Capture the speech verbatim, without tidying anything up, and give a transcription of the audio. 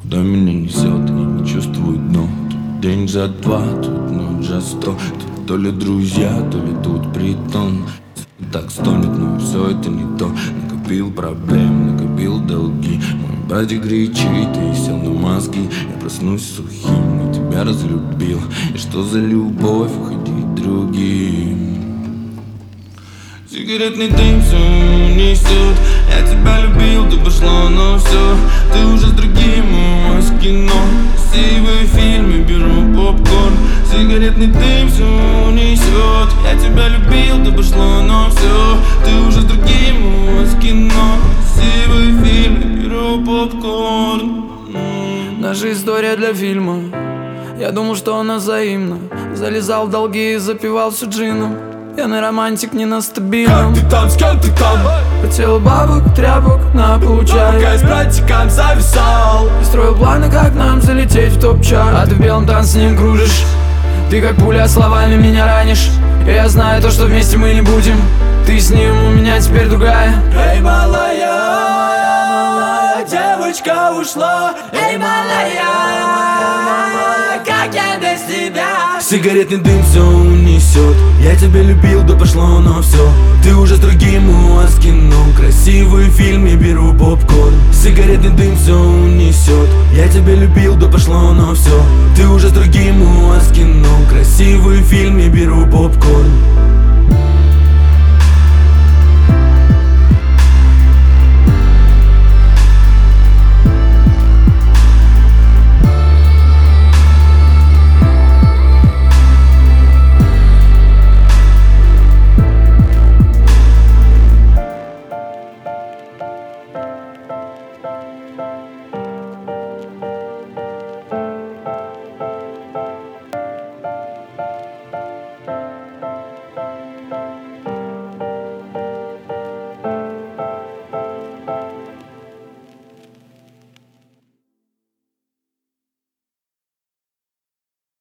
Куда меня несет, я не чувствую дно. Тут день за два, тут ночь за сто. Тут то ли друзья, то ли тут притон. Так стонет, но все это не то. Накопил проблем, накопил долги. Мой братик кричит и сел на мозги. Я проснусь сухим, но тебя разлюбил. И что за любовь уходить другим? Сигаретный дым все несет. Я тебя любил, ты пошла на все. Ты уже с другим, у вас кино. Красивые фильмы, беру попкорн. Сигаретный дым все несет. Я тебя любил, ты пошла на все. Ты уже с другим, у вас кино. Красивые фильмы, беру попкорн. Наша история для фильма. Я думал, что она взаимна. Залезал в долги и запивал все джином. Пьяный романтик не на стабильном. Как ты там, с кем ты там? Хотел бабок, тряпок, на получай. Пока с братиком зависал И строил планы, как нам залететь в топ-чарт. А ты в белом танце с ним кружишь. Ты как пуля, словами меня ранишь. И я знаю то, что вместе мы не будем. Ты с ним, у меня теперь другая. Эй, малая, малая, девочка ушла. Эй, малая, как я без тебя? Сигаретный дым все унесет. Я тебя любил, да пошло на все. Ты уже с другим, у вас кино. Красивые фильмы, беру попкорн. Сигаретный дым все унесет. Я тебя любил, да пошло на все. Ты уже с другим, у вас кино. Красивые фильмы, беру попкорн.